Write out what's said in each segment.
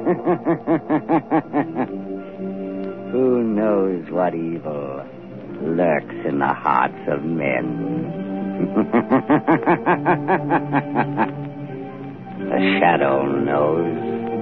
Who knows what evil lurks in the hearts of men? The shadow knows.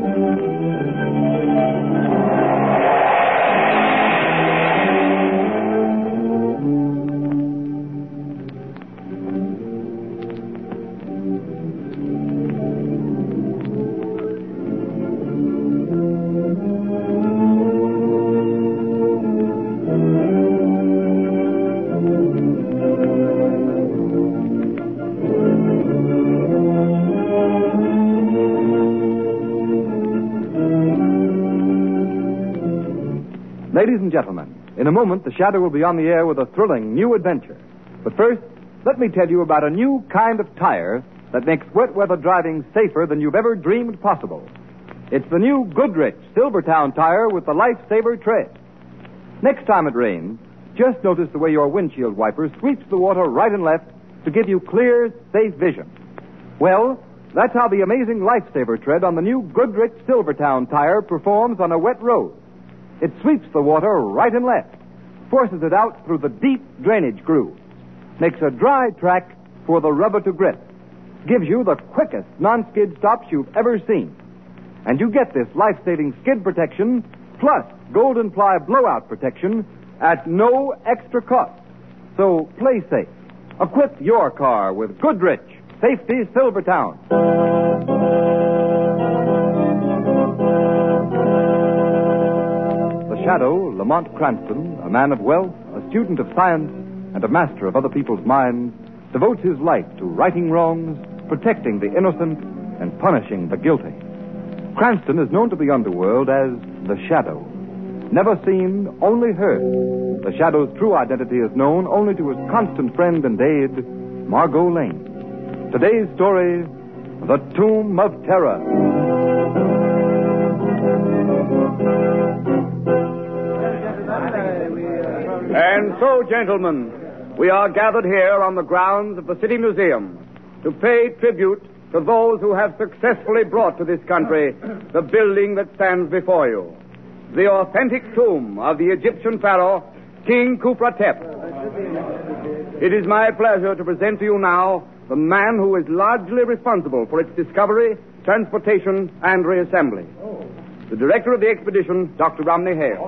Ladies and gentlemen, in a moment, the Shadow will be on the air with a thrilling new adventure. But first, let me tell you about a new kind of tire that makes wet weather driving safer than you've ever dreamed possible. It's the new Goodrich Silvertown tire with the Lifesaver tread. Next time it rains, just notice the way your windshield wiper sweeps the water right and left to give you clear, safe vision. Well, that's how the amazing Lifesaver tread on the new Goodrich Silvertown tire performs on a wet road. It sweeps the water right and left, forces it out through the deep drainage groove, makes a dry track for the rubber to grip, gives you the quickest non-skid stops you've ever seen. And you get this life-saving skid protection plus Golden Ply blowout protection at no extra cost. So play safe. Equip your car with Goodrich Safety Silvertown. Shadow, Lamont Cranston, a man of wealth, a student of science, and a master of other people's minds, devotes his life to righting wrongs, protecting the innocent, and punishing the guilty. Cranston is known to the underworld as the Shadow. Never seen, only heard. The Shadow's true identity is known only to his constant friend and aide, Margot Lane. Today's story, The Tomb of Terror. And so, gentlemen, we are gathered here on the grounds of the City Museum to pay tribute to those who have successfully brought to this country the building that stands before you, the authentic tomb of the Egyptian pharaoh, King Khufra-Tep. It is my pleasure to present to you now the man who is largely responsible for its discovery, transportation, and reassembly. The director of the expedition, Dr. Romney Hale.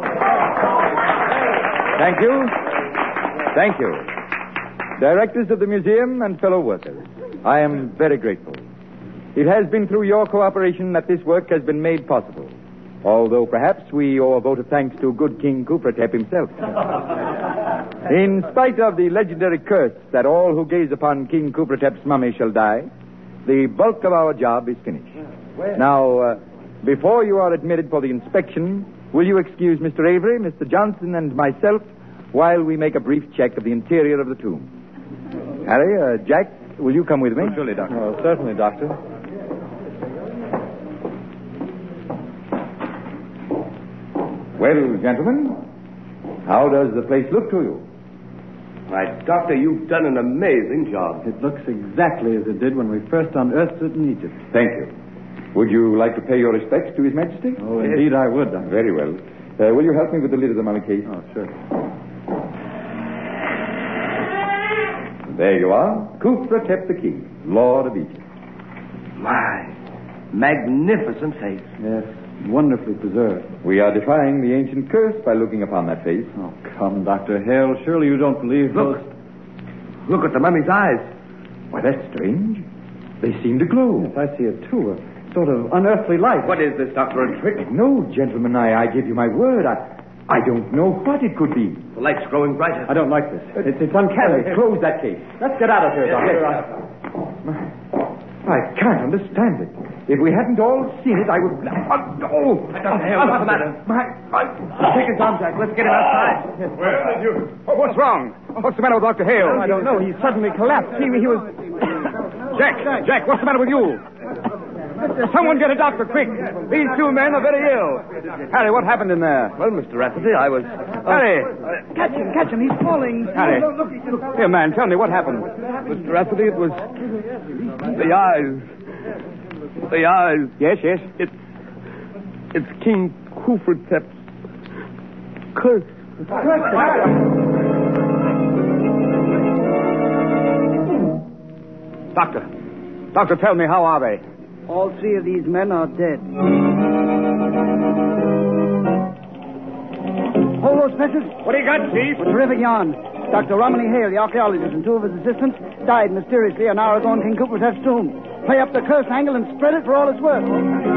Thank you. Thank you. Directors of the museum and fellow workers, I am very grateful. It has been through your cooperation that this work has been made possible, although perhaps we owe a vote of thanks to good King Khufra-Tep himself. In spite of the legendary curse that all who gaze upon King Khufra-Tep's mummy shall die, the bulk of our job is finished. Now, before you are admitted for the inspection, will you excuse Mr. Avery, Mr. Johnson, and myself while we make a brief check of the interior of the tomb? Harry, Jack, will you come with me? Oh, surely, Doctor. Oh, certainly, Doctor. Well, gentlemen, how does the place look to you? Why, Doctor, you've done an amazing job. It looks exactly as it did when we first unearthed it in Egypt. Thank you. Would you like to pay your respects to His Majesty? Oh, indeed I would, Doctor. Very well. Will you help me with the lid of the mummy case? Oh, sure. There you are. Khufra-Tep the King, Lord of Egypt. My, magnificent face. Yes, wonderfully preserved. We are defying the ancient curse by looking upon that face. Oh, come, Dr. Hale. Surely you don't believe Look. Look at the mummy's eyes. Why, that's strange. They seem to glow. Yes, I see it, too. A sort of unearthly light. What is this, Doctor, a trick? No, gentlemen, I give you my word. I don't know what it could be. The light's growing brighter. I don't like this. It's uncanny. Close that case. Let's get out of here, Doctor. I can't understand it. If we hadn't all seen it, I would... Dr. Hale, what's the matter? Take his arm, Jack. Let's get him outside. Where did you... What's wrong? What's the matter with Dr. Hale? I don't know. He suddenly collapsed. He was... Jack, what's the matter with you? Someone get a doctor, quick. These two men are very ill. Harry, what happened in there? Well, Mr. Rafferty, I was... Harry! Catch him. He's falling. Harry. Here, man, tell me what happened. Mr. Rafferty, it was... The eyes. Yes. It's King Kufretep's curse. Doctor, tell me, how are they? All three of these men are dead. Hold those pencils. What do you got, Chief? A terrific yarn. Dr. Romilly Hale, the archaeologist, and two of his assistants died mysteriously an hour ago in King Kufretep's tomb. Play up the curse angle and spread it for all it's worth.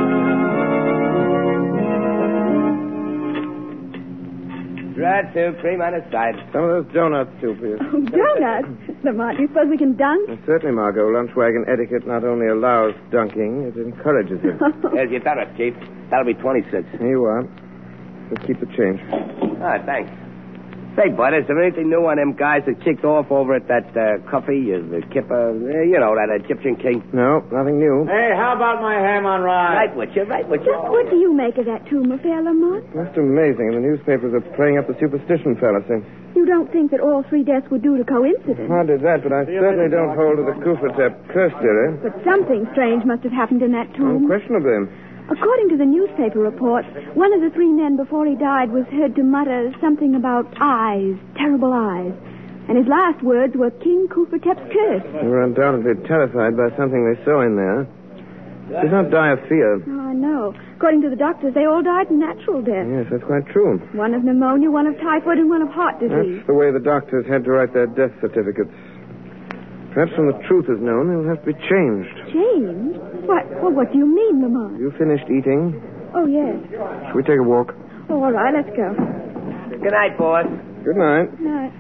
Dry soup, cream on the side. Some of those donuts, too, please. Oh, donuts? Lamont, do you suppose we can dunk? Certainly, Margot. Lunch wagon etiquette not only allows dunking, it encourages it. Here's your donut, Chief. That'll be 26. Here you are. Let's keep the change. Thanks. Say, Bud, is there anything new on them guys that kicked off over at that coffee, the Kipper, that Egyptian king? No, nothing new. Hey, how about my ham on rye? Right with you. What do you make of that tomb affair, Lamont? Just amazing. And the newspapers are playing up the superstition fallacy. You don't think that all three deaths were due to coincidence? Hardly that, but I certainly don't hold to the Kufretep curse theory. But something strange must have happened in that tomb. Unquestionably. According to the newspaper reports, one of the three men before he died was heard to mutter something about eyes, terrible eyes. And his last words were King Kufretep's curse. They were undoubtedly terrified by something they saw in there. He did not die of fear. Oh, I know. According to the doctors, they all died natural death. Yes, that's quite true. One of pneumonia, one of typhoid, and one of heart disease. That's the way the doctors had to write their death certificates. Perhaps when the truth is known, they'll have to be changed. Changed? What do you mean, Lamont? You finished eating? Oh, yes. Shall we take a walk? Oh, all right, let's go. Good night, boss. Good night. Night.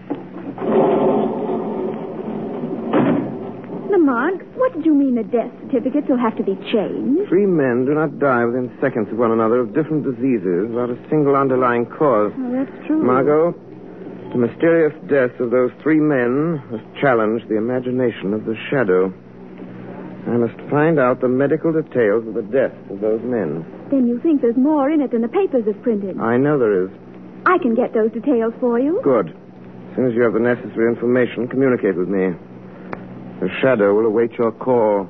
Lamont, what did you mean the death certificates will have to be changed? Three men do not die within seconds of one another of different diseases without a single underlying cause. Oh, that's true. Margot, the mysterious death of those three men has challenged the imagination of the Shadow. I must find out the medical details of the death of those men. Then you think there's more in it than the papers have printed? I know there is. I can get those details for you. Good. As soon as you have the necessary information, communicate with me. The Shadow will await your call.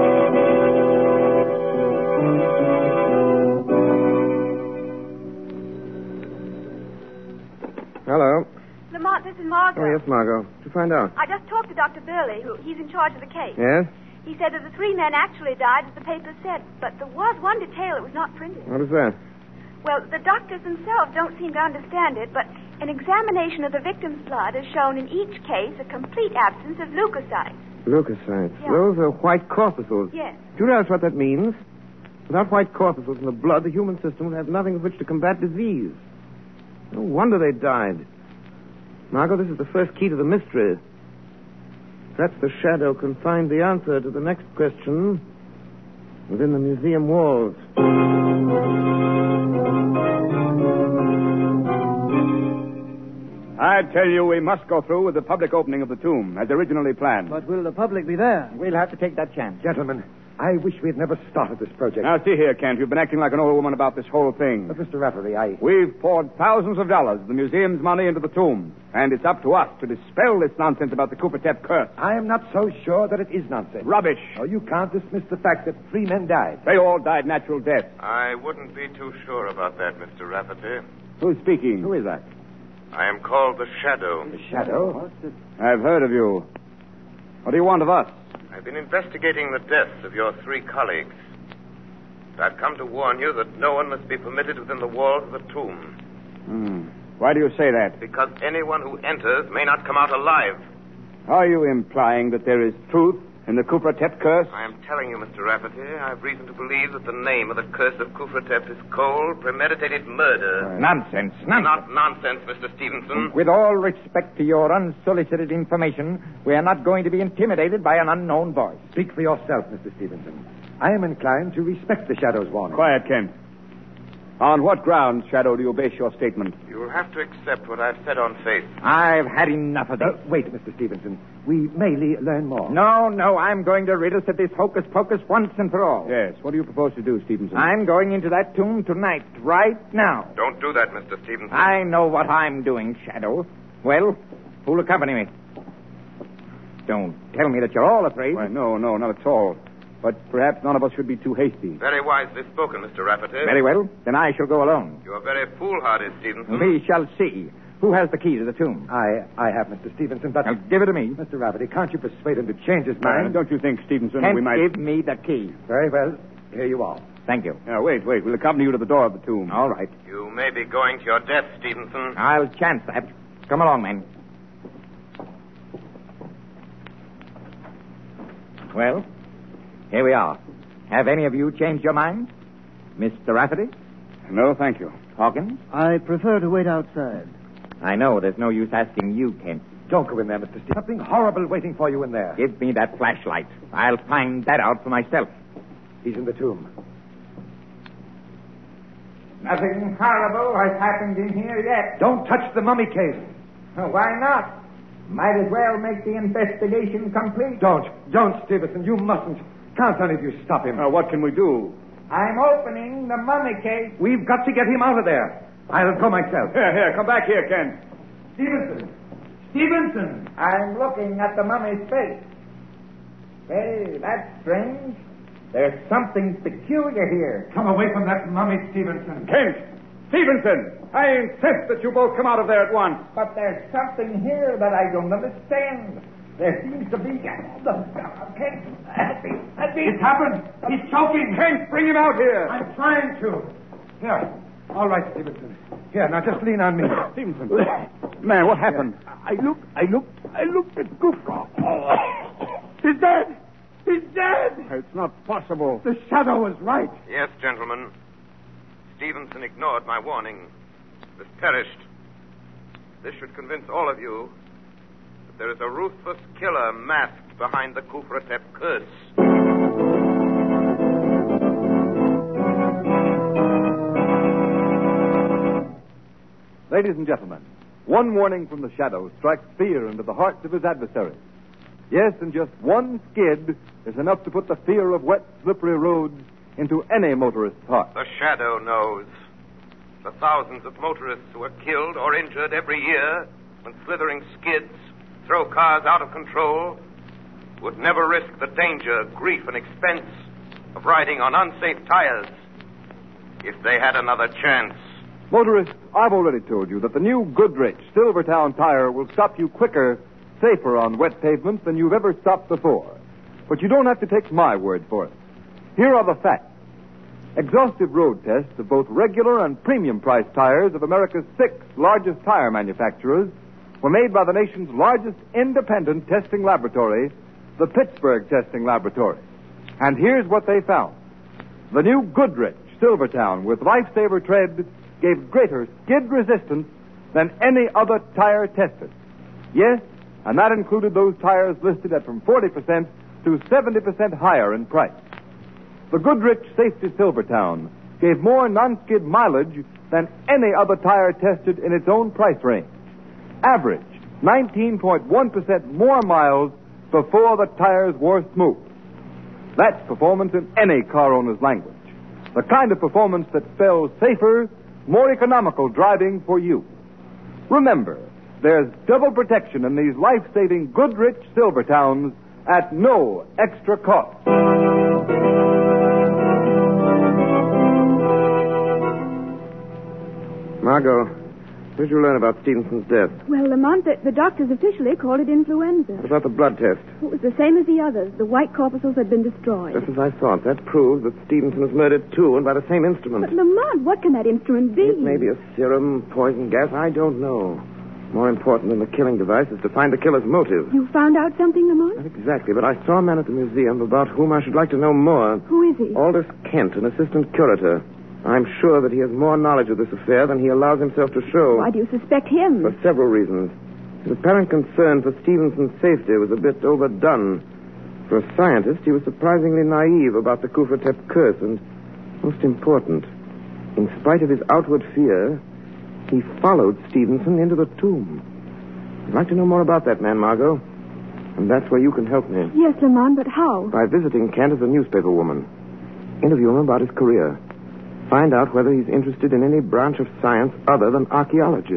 Hello. Lamont, this is Margot. Oh, yes, Margot. What did you find out? I just talked to Dr. Burley, he's in charge of the case. Yes? He said that the three men actually died, as the paper said, but there was one detail that was not printed. What is that? Well, the doctors themselves don't seem to understand it, but an examination of the victim's blood has shown in each case a complete absence of leukocytes. Leukocytes. Yeah. Those are white corpuscles. Yes. Do you realize what that means? Without white corpuscles in the blood, the human system will have nothing with which to combat disease. No wonder they died. Margot, this is the first key to the mystery. Perhaps the Shadow can find the answer to the next question within the museum walls. I tell you, we must go through with the public opening of the tomb, as originally planned. But will the public be there? We'll have to take that chance. Gentlemen, I wish we had never started this project. Now, see here, Kent. You've been acting like an old woman about this whole thing. But, Mr. Rafferty, We've poured thousands of dollars of the museum's money into the tomb, and it's up to us to dispel this nonsense about the Kufretep curse. I am not so sure that it is nonsense. Rubbish. Oh, you can't dismiss the fact that three men died. They all died natural death. I wouldn't be too sure about that, Mr. Rafferty. Who's speaking? Who is that? I am called the Shadow. The Shadow? I've heard of you. What do you want of us? I've been investigating the deaths of your three colleagues. I've come to warn you that no one must be permitted within the walls of the tomb. Why do you say that? Because anyone who enters may not come out alive. Are you implying that there is truth in the Kufretep curse? I am telling you, Mr. Rafferty, I have reason to believe that the name of the curse of Kufretep is cold, premeditated murder. Nonsense. Not nonsense, Mr. Stevenson. With all respect to your unsolicited information, we are not going to be intimidated by an unknown voice. Speak for yourself, Mr. Stevenson. I am inclined to respect the Shadow's warning. Quiet, Kent. On what grounds, Shadow, do you base your statement? You will have to accept what I've said on faith. I've had enough of this. Wait, Mr. Stevenson. We may learn more. No, I'm going to rid us of this hocus-pocus once and for all. Yes. What do you propose to do, Stevenson? I'm going into that tomb tonight, right now. Don't do that, Mr. Stevenson. I know what I'm doing, Shadow. Well, who'll accompany me? Don't tell me that you're all afraid. Why, no, not at all. But perhaps none of us should be too hasty. Very wisely spoken, Mr. Rafferty. Very well. Then I shall go alone. You are very foolhardy, Stevenson. We shall see. Who has the key to the tomb? I have, Mr. Stevenson, but... Now, give it to me. Mr. Rafferty, can't you persuade him to change his mind? Don't you think, Stevenson, Kent, we might... give me the key. Very well. Here you are. Thank you. Now, wait. We'll accompany you to the door of the tomb. All right. You may be going to your death, Stevenson. I'll chance that. Come along, men. Well, here we are. Have any of you changed your mind? Mr. Rafferty? No, thank you. Hawkins? I prefer to wait outside. I know there's no use asking you, Kent. Don't go in there, Mr. Stevenson. Something horrible waiting for you in there. Give me that flashlight. I'll find that out for myself. He's in the tomb. Nothing horrible has happened in here yet. Don't touch the mummy case. Why not? Might as well make the investigation complete. Don't, Stevenson. You mustn't. Can't any of you stop him? What can we do? I'm opening the mummy case. We've got to get him out of there. I'll go myself. Here, come back here, Kent. Stevenson! I'm looking at the mummy's face. Hey, that's strange. There's something peculiar here. Come away from that mummy, Stevenson. Kent! Stevenson! I insist that you both come out of there at once. But there's something here that I don't understand. There seems to be... Kent! It's happened. He's choking. Kent, bring him out here. I'm trying to. Here. All right, Stevenson. Here, now just lean on me. Stevenson. Man, what happened? I looked at Gupka. He's dead. He's dead. It's not possible. The shadow was right. Yes, gentlemen. Stevenson ignored my warning. Has perished. This should convince all of you that there is a ruthless killer masked behind the Kufratep curse. Ladies and gentlemen, one warning from the shadow strikes fear into the hearts of his adversaries. Yes, and just one skid is enough to put the fear of wet, slippery roads into any motorist's heart. The shadow knows. The thousands of motorists who are killed or injured every year when slithering skids throw cars out of control would never risk the danger, grief, and expense of riding on unsafe tires if they had another chance. Motorists, I've already told you that the new Goodrich Silvertown tire will stop you quicker, safer on wet pavements than you've ever stopped before. But you don't have to take my word for it. Here are the facts. Exhaustive road tests of both regular and premium price tires of America's 6 largest tire manufacturers were made by the nation's largest independent testing laboratory, the Pittsburgh Testing Laboratory. And here's what they found. The new Goodrich Silvertown with Lifesaver tread gave greater skid resistance than any other tire tested. Yes, and that included those tires listed at from 40% to 70% higher in price. The Goodrich Safety Silvertown gave more non-skid mileage than any other tire tested in its own price range. Average 19.1% more miles before the tires wore smooth. That's performance in any car owner's language. The kind of performance that spells safer, more economical driving for you. Remember, there's double protection in these life-saving Goodrich Silvertowns at no extra cost. Margot, what did you learn about Stevenson's death? Well, Lamont, the doctors officially called it influenza. What about the blood test? It was the same as the others. The white corpuscles had been destroyed. Just as I thought. That proves that Stevenson was murdered, too, and by the same instrument. But, Lamont, what can that instrument be? It may be a serum, poison gas. I don't know. More important than the killing device is to find the killer's motive. You found out something, Lamont? Not exactly, but I saw a man at the museum about whom I should like to know more. Who is he? Aldous Kent, an assistant curator. I'm sure that he has more knowledge of this affair than he allows himself to show. Why do you suspect him? For several reasons. His apparent concern for Stevenson's safety was a bit overdone. For a scientist, he was surprisingly naive about the Kufratep curse, and, most important, in spite of his outward fear, he followed Stevenson into the tomb. I'd like to know more about that man, Margot. And that's where you can help me. Yes, Lamont, but how? By visiting Kent as a newspaper woman. Interview him about his career. Find out whether he's interested in any branch of science other than archaeology.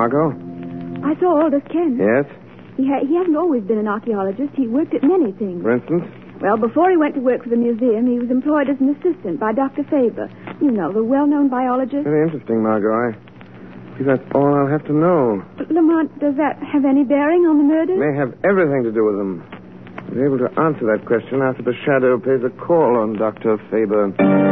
Margot? I saw Aldous Kent. Yes? He hasn't always been an archaeologist. He worked at many things. For instance? Well, before he went to work for the museum, he was employed as an assistant by Dr. Faber. You know, the well-known biologist. Very interesting, Margot. I see that's all I'll have to know. But, Lamont, does that have any bearing on the murder? May have everything to do with them. I'll be able to answer that question after the Shadow pays a call on Dr. Faber.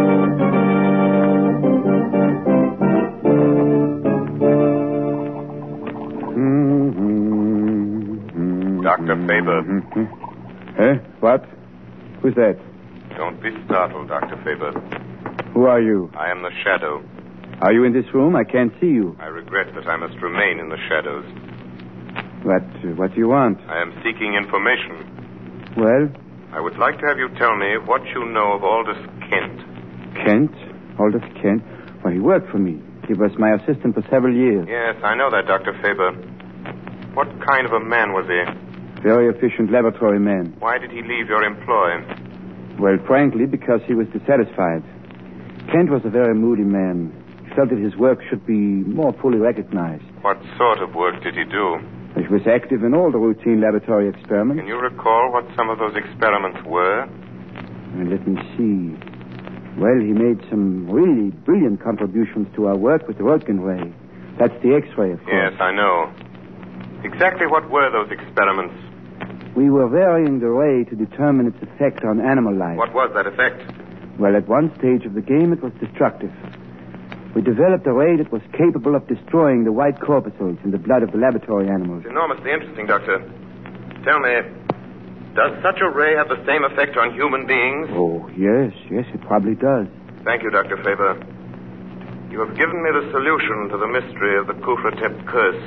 Dr. Faber. Eh? What? Who's that? Don't be startled, Dr. Faber. Who are you? I am the Shadow. Are you in this room? I can't see you. I regret that I must remain in the shadows. What do you want? I am seeking information. Well? I would like to have you tell me what you know of Aldous Kent. Kent? Aldous Kent? Well, he worked for me. He was my assistant for several years. Yes, I know that, Dr. Faber. What kind of a man was he? Very efficient laboratory man. Why did he leave your employ? Well, frankly, because he was dissatisfied. Kent was a very moody man. He felt that his work should be more fully recognized. What sort of work did he do? He was active in all the routine laboratory experiments. Can you recall what some of those experiments were? Let me see. Well, he made some really brilliant contributions to our work with the Röntgen ray. That's the X-ray, of course. Yes, I know. Exactly what were those experiments? We were varying the ray to determine its effect on animal life. What was that effect? Well, at one stage of the game, it was destructive. We developed a ray that was capable of destroying the white corpuscles in the blood of the laboratory animals. It's enormously interesting, Doctor. Tell me, does such a ray have the same effect on human beings? Oh, yes, it probably does. Thank you, Dr. Faber. You have given me the solution to the mystery of the Kufratep curse.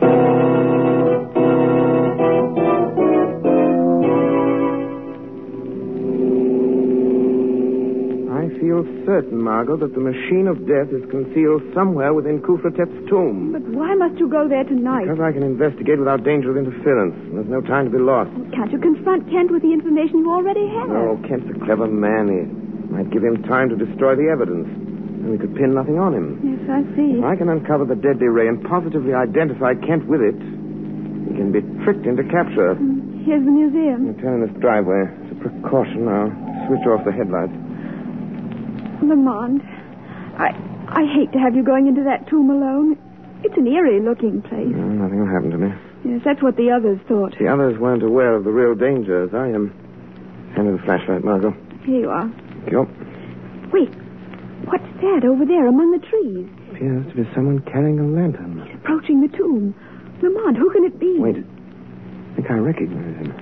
I feel certain, Margot, that the machine of death is concealed somewhere within Kufratep's tomb. But why must you go there tonight? Because I can investigate without danger of interference. There's no time to be lost. Can't you confront Kent with the information you already have? No, Kent's a clever man. He might give him time to destroy the evidence. And we could pin nothing on him. Yes, I see. If I can uncover the deadly ray and positively identify Kent with it, he can be tricked into capture. Here's the museum. I'll turn in this driveway. As a precaution, I'll switch off the headlights. Lamont, I hate to have you going into that tomb alone. It's an eerie-looking place. No, nothing will happen to me. Yes, that's what the others thought. The others weren't aware of the real danger as I am. Hand me the flashlight, Margot. Here you are. Thank you. Wait, what's that over there among the trees? Appears to be someone carrying a lantern. He's approaching the tomb. Lamont, who can it be? Wait. I think I recognize him.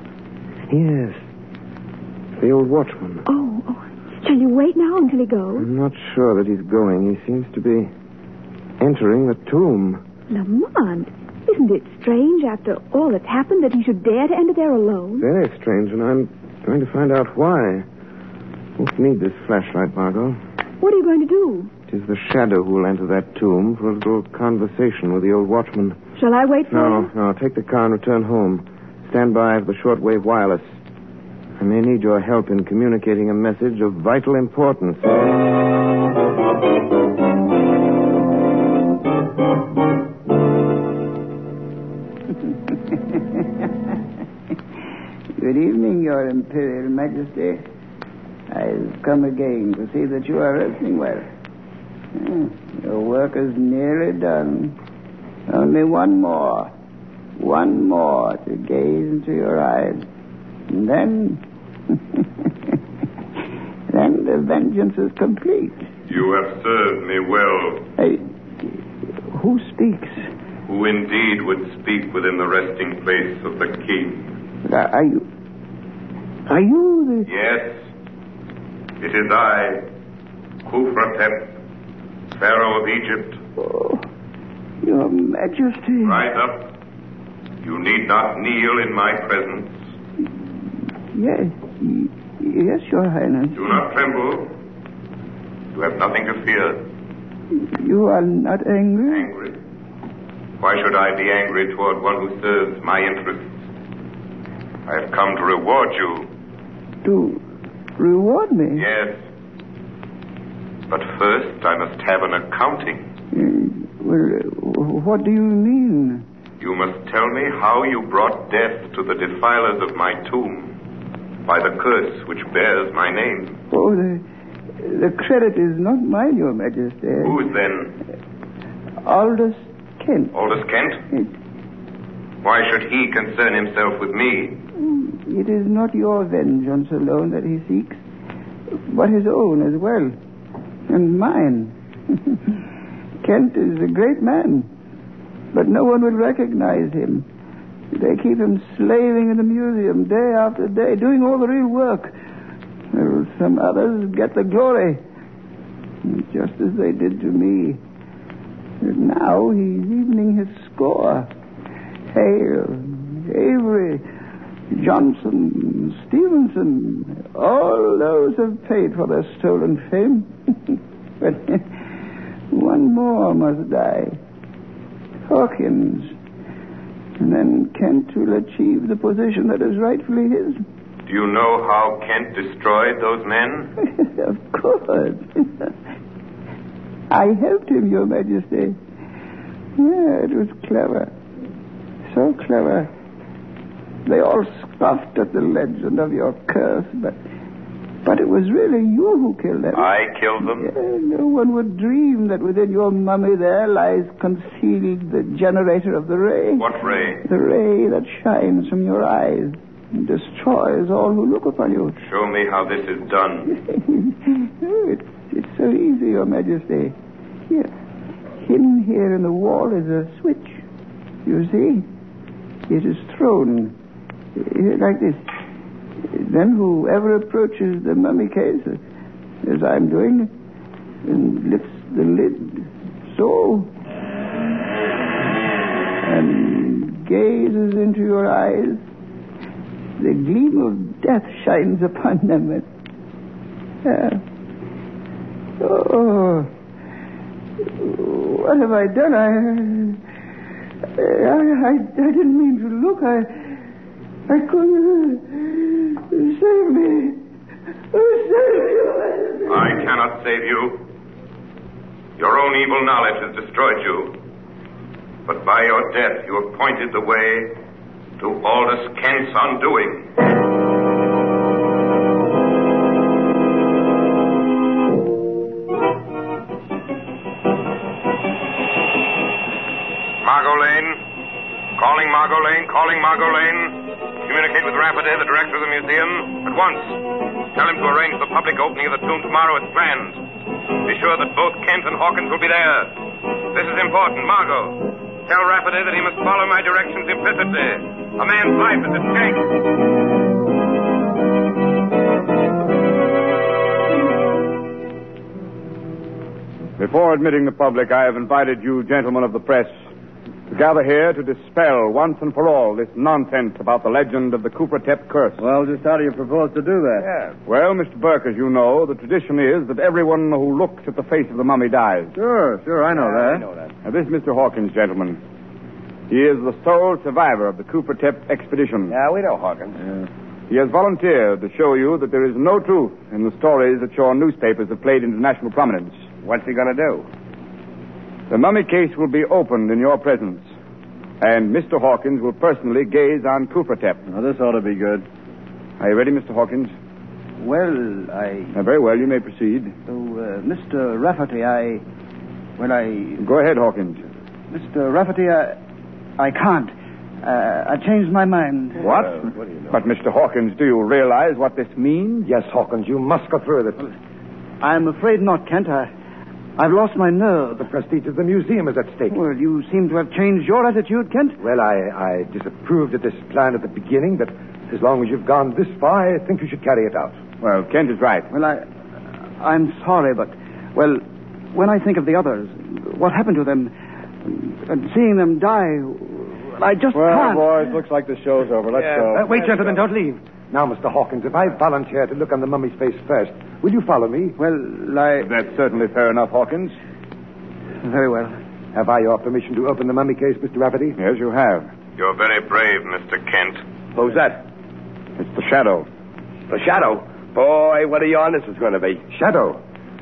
Yes. The old watchman. Oh. Shall you wait now until he goes? I'm not sure that he's going. He seems to be entering the tomb. Lamont, isn't it strange after all that's happened that he should dare to enter there alone? Very strange, and I'm going to find out why. Won't need this flashlight, Margot. What are you going to do? It is the Shadow who will enter that tomb for a little conversation with the old watchman. Shall I wait for him? No. Take the car and return home. Stand by for the shortwave wireless. I may need your help in communicating a message of vital importance. Good evening, Your Imperial Majesty. I've come again to see that you are resting well. Your work is nearly done. Only one more to gaze into your eyes. And then the vengeance is complete. You have served me well. Who speaks? Who indeed would speak within the resting place of the king. Are you the... Yes. It is I, Kufratep, Pharaoh of Egypt. Oh, Your Majesty. Rise up. You need not kneel in my presence. Yes, Your Highness. Do not tremble. You have nothing to fear. You are not angry? Angry? Why should I be angry toward one who serves my interests? I have come to reward you. To reward me? Yes. But first, I must have an accounting. What do you mean? You must tell me how you brought death to the defilers of my tomb by the curse which bears my name. Oh, the credit is not mine, Your Majesty. Whose then? Aldous Kent. Aldous Kent? Why should he concern himself with me? It is not your vengeance alone that he seeks, but his own as well, and mine. Kent is a great man, but no one will recognize him. They keep him slaving in the museum day after day, doing all the real work. Well, some others get the glory, just as they did to me. And now he's evening his score. Hale, Avery, Johnson, Stevenson, all those have paid for their stolen fame. But one more must die. Hawkins. And then Kent will achieve the position that is rightfully his. Do you know how Kent destroyed those men? Of course. I helped him, Your Majesty. Yeah, it was clever. So clever. They all scoffed at the legend of your curse, but it was really you who killed them. I killed them? Yeah, no one would dream that within your mummy there lies concealed the generator of the ray. What ray? The ray that shines from your eyes and destroys all who look upon you. Show me how this is done. It's so easy, Your Majesty. Here. Hidden here in the wall is a switch. You see? It is thrown like this. Then whoever approaches the mummy case, as I'm doing, and lifts the lid, so, and gazes into your eyes, the gleam of death shines upon them. Oh, what have I done? I didn't mean to look. I couldn't. Save me. Save me. I cannot save you. Your own evil knowledge has destroyed you. But by your death, you have pointed the way to Aldous Kent's undoing. Margot Lane. Calling Margot Lane. Communicate with Rafferty, the director of the museum, at once. Tell him to arrange the public opening of the tomb tomorrow as planned. Be sure that both Kent and Hawkins will be there. This is important, Margot. Tell Rafferty that he must follow my directions implicitly. A man's life is at stake. Before admitting the public, I have invited you, gentlemen of the press, to gather here to dispel once and for all this nonsense about the legend of the Kufra-Tepe curse. Well, just how do you propose to do that? Yeah. Well, Mr. Burke, as you know, the tradition is that everyone who looks at the face of the mummy dies. Sure, I know that. I know that. Now, this Mr. Hawkins, gentlemen, he is the sole survivor of the Kufra-Tepe expedition. Yeah, we know Hawkins. He has volunteered to show you that there is no truth in the stories that your newspapers have played into national prominence. What's he going to do? The mummy case will be opened in your presence, and Mr. Hawkins will personally gaze on Kufra-Tepe. Now, this ought to be good. Are you ready, Mr. Hawkins? Well, very well, you may proceed. Mr. Rafferty, Go ahead, Hawkins. Mr. Rafferty, I can't. I changed my mind. What? What do you know? But, Mr. Hawkins, do you realize what this means? Yes, Hawkins, you must go through with it. I'm afraid not, Kent. I've lost my nerve. The prestige of the museum is at stake. Well, you seem to have changed your attitude, Kent. Well, I disapproved of this plan at the beginning, but as long as you've gone this far, I think you should carry it out. Well, Kent is right. Well, I'm sorry, but, well, when I think of the others, what happened to them, and seeing them die, I just can't. Well, boys, looks like the show's over. Let's go. Wait, gentlemen, don't leave. Now, Mr. Hawkins, if I volunteer to look on the mummy's face first, will you follow me? Well, That's certainly fair enough, Hawkins. Very well. Have I your permission to open the mummy case, Mr. Rafferty? Yes, you have. You're very brave, Mr. Kent. Who's that? It's the Shadow. The Shadow? Boy, what a yarn this is going to be. Shadow.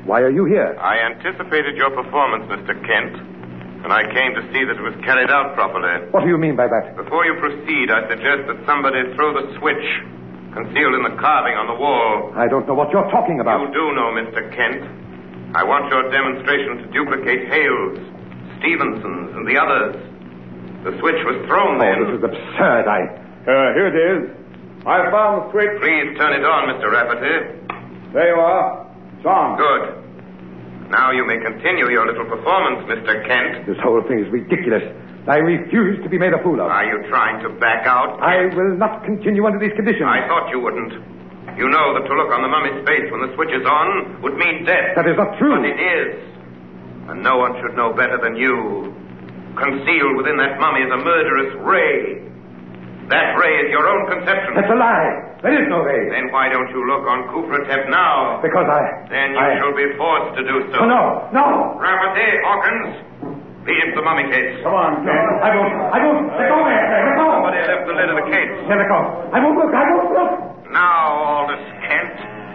Why are you here? I anticipated your performance, Mr. Kent, and I came to see that it was carried out properly. What do you mean by that? Before you proceed, I suggest that somebody throw the switch concealed in the carving on the wall. I don't know what you're talking about. You do know, Mr. Kent. I want your demonstration to duplicate Hale's, Stevenson's, and the others. The switch was thrown then. This is absurd. Here it is. I found the switch. Please turn it on, Mr. Rafferty. There you are. It's on. Good. Now you may continue your little performance, Mr. Kent. This whole thing is ridiculous. I refuse to be made a fool of. Are you trying to back out? I will not continue under these conditions. I thought you wouldn't. You know that to look on the mummy's face when the switch is on would mean death. That is not true. But it is. And no one should know better than you. Concealed within that mummy is a murderous ray. That ray is your own conception. That's a lie. There is no ray. Then why don't you look on Kufratep now? Because Then you shall be forced to do so. No. Rafferty, Hawkins, lead him to the mummy case. Come on, Ken. I won't. Let go, man. Let go. Somebody left the lid of the case. Let go. I won't look. Now, Aldous Kent,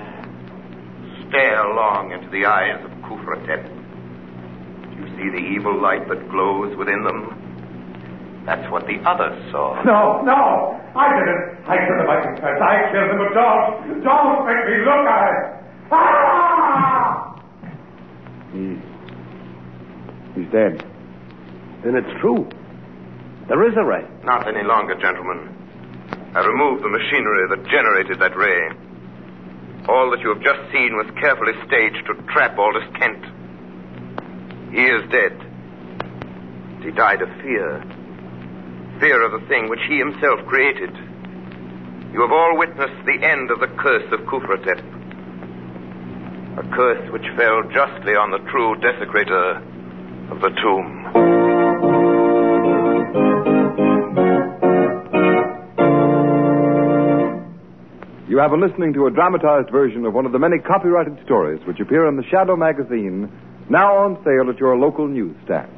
stare long into the eyes of Kufratep. Do you see the evil light that glows within them? That's what the others saw. No. I didn't. I confess. I killed him, but don't make me look at it. He's dead. Then it's true. There is a ray. Not any longer, gentlemen. I removed the machinery that generated that ray. All that you have just seen was carefully staged to trap Aldous Kent. He is dead. He died of fear. Fear of the thing which he himself created. You have all witnessed the end of the curse of Kufratep. A curse which fell justly on the true desecrator of the tomb. You have been listening to a dramatized version of one of the many copyrighted stories which appear in the Shadow magazine, now on sale at your local newsstand.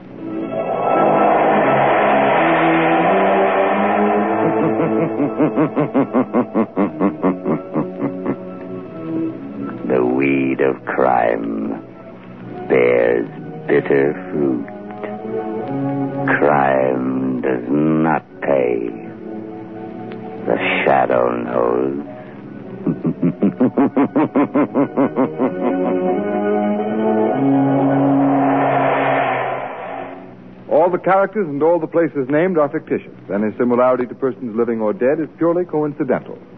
The weed of crime bears bitter fruit. Crime does not pay. The shadow knows. All the characters and all the places named are fictitious. Any similarity to persons living or dead is purely coincidental.